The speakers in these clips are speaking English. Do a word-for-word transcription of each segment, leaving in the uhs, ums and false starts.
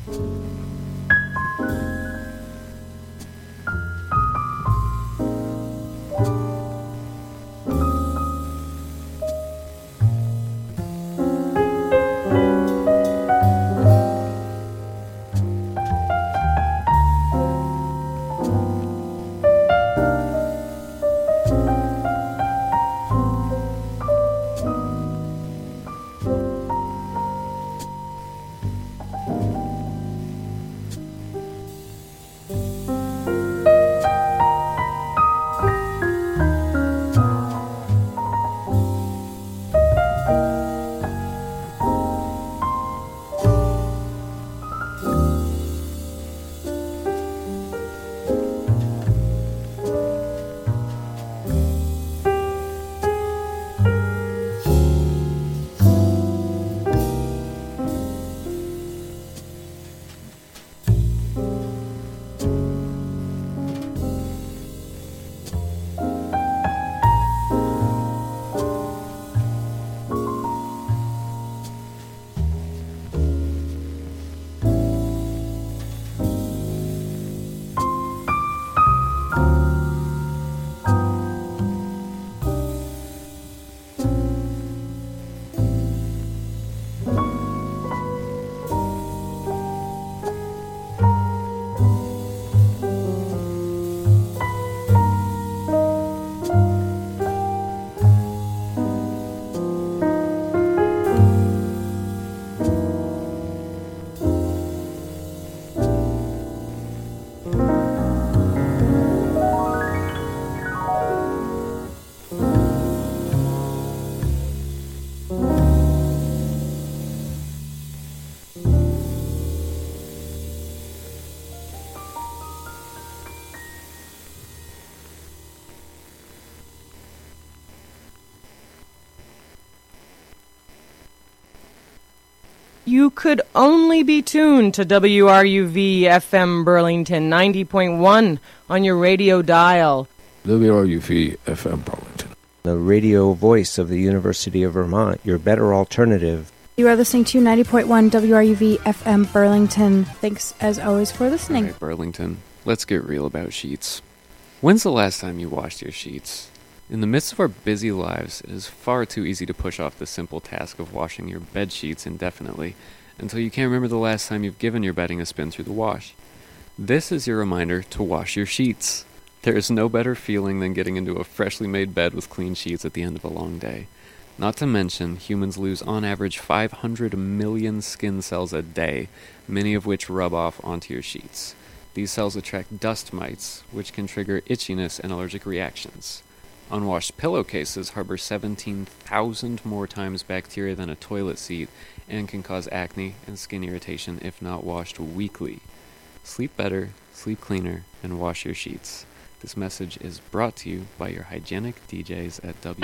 You could only be tuned to W R U V F M Burlington ninety point one on your radio dial. W R U V F M Burlington, the radio voice of the University of Vermont, your better alternative. You are listening to ninety point one W R U V F M Burlington. Thanks, as always, for listening. All right, Burlington, let's get real about sheets. When's the last time you washed your sheets? In the midst of our busy lives, it is far too easy to push off the simple task of washing your bed sheets indefinitely until you can't remember the last time you've given your bedding a spin through the wash. This is your reminder to wash your sheets. There is no better feeling than getting into a freshly made bed with clean sheets at the end of a long day. Not to mention, humans lose on average five hundred million skin cells a day, many of which rub off onto your sheets. These cells attract dust mites, which can trigger itchiness and allergic reactions. Unwashed pillowcases harbor seventeen thousand more times bacteria than a toilet seat and can cause acne and skin irritation if not washed weekly. Sleep better, sleep cleaner, and wash your sheets. This message is brought to you by your hygienic D Js at W.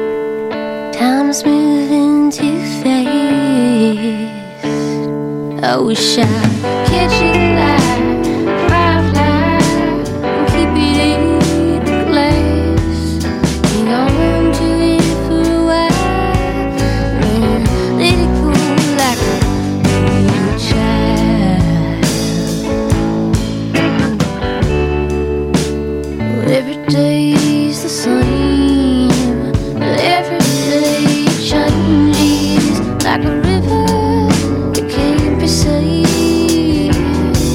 Time's moving too fast. I wish I could catch it alive, firefly, and keep it in the glass. Hang on to it for a while, and let it go like a little child. Well, every day's the same, but every day changes like a river that can't be saved.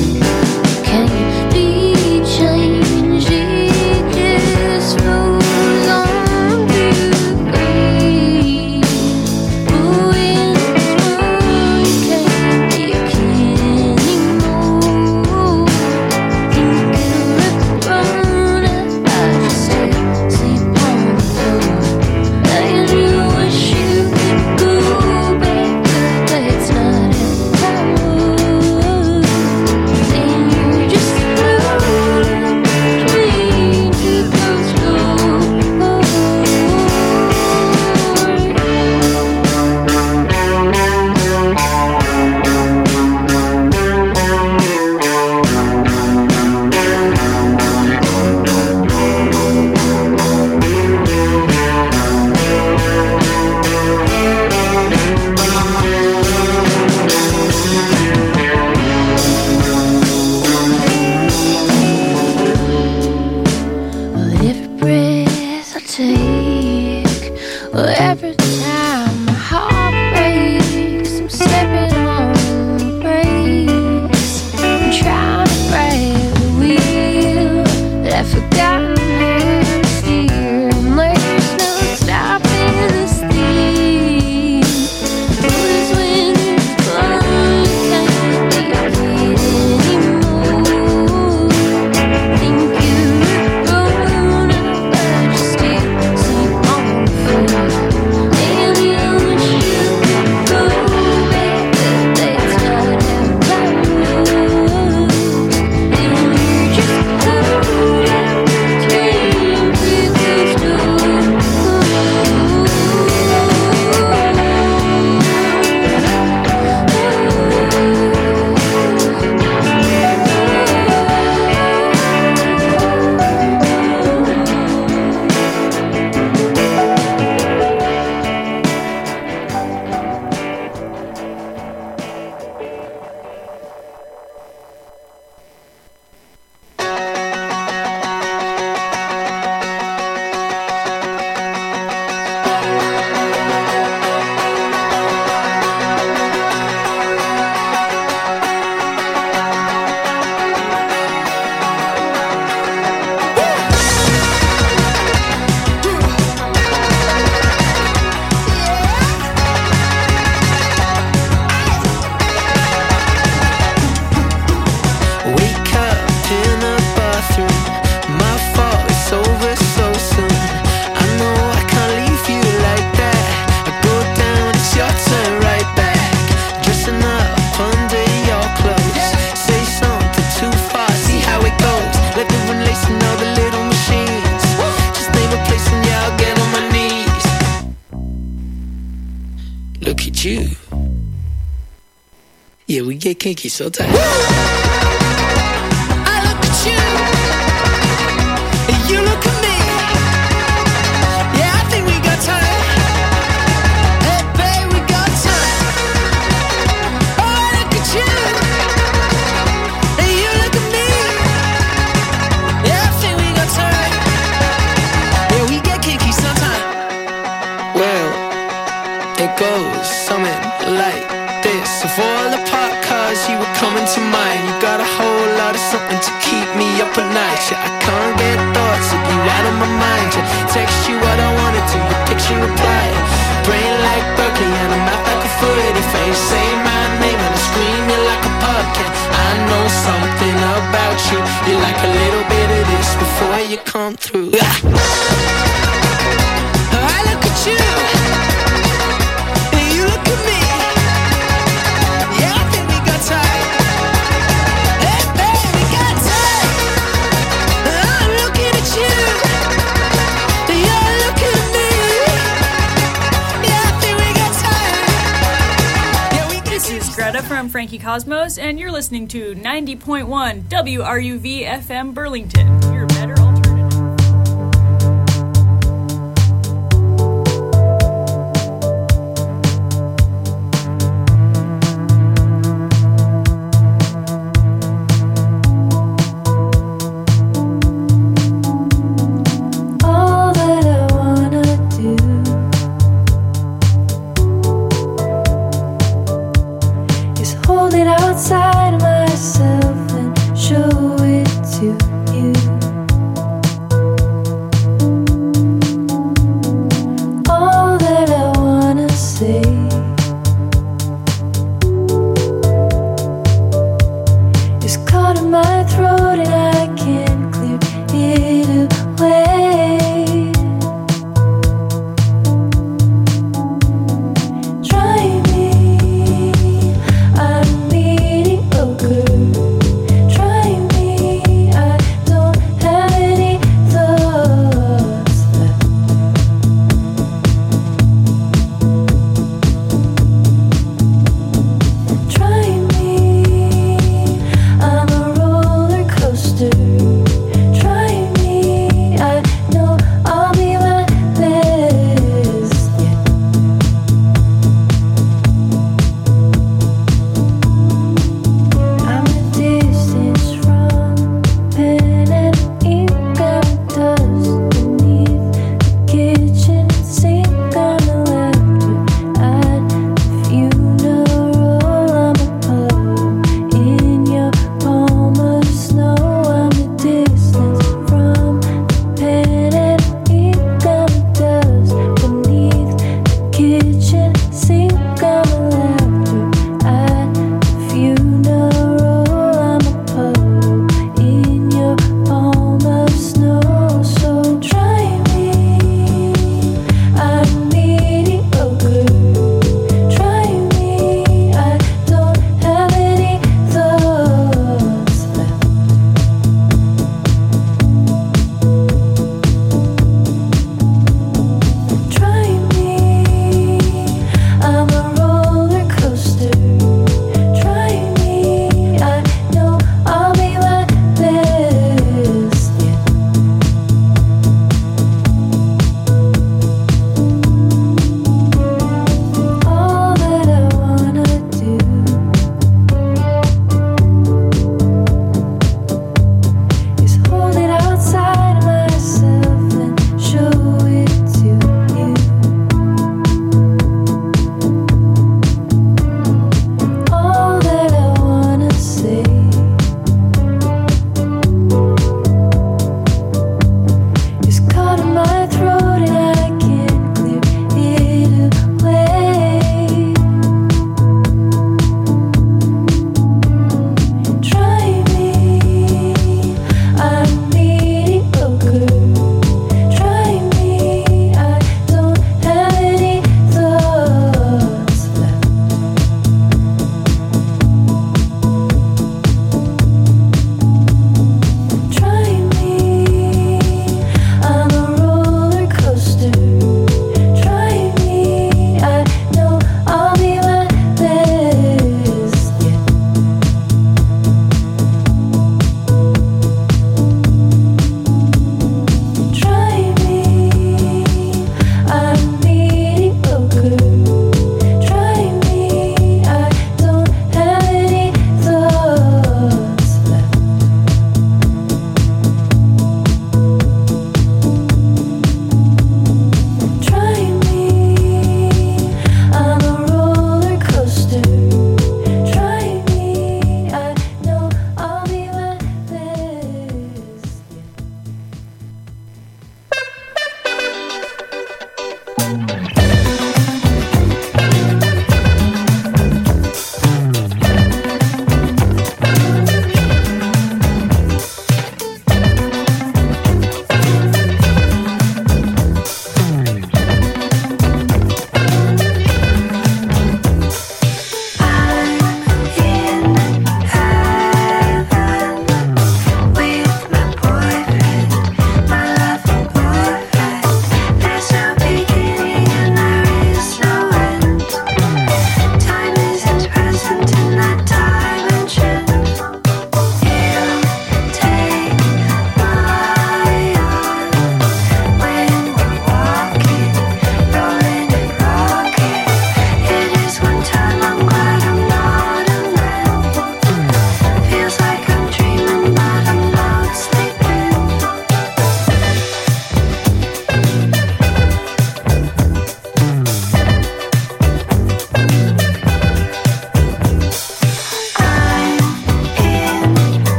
get kinky so tight. I look at you, and you look at me. Yeah, I think we got time. Hey, babe, we got time. Oh, I look at you, and you look at me. Yeah, I think we got time. Yeah, we get kinky sometime. Well, it goes something like this. Of all the park cars you were coming to mind, you got a whole lot of something to keep me up at night. Yeah, I can't get thoughts of you out of my mind. Yeah, text you what I wanted to, your picture reply. Brain like Berkeley and a mouth like a forty face. Say my name and I scream you like a pumpkin. I know something about you. You like a little bit of this before you come through. I look at you, and you look at me. Yeah, I think we got time. Hey, babe, we got time. I'm looking at you, and you're looking at me. Yeah, I think we got time. Yeah, we got This is Greta from Frankie Cosmos, and you're listening to ninety point one W R U V F M Burlington, your better alternative. All that I wanna do is hold it outside of myself and show it to you. All that I wanna say is caught in my throat and I can't clear it away. Try me, I'm mediocre. Try me, I don't have any thoughts left. Try me, I'm a roller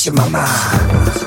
in my mind.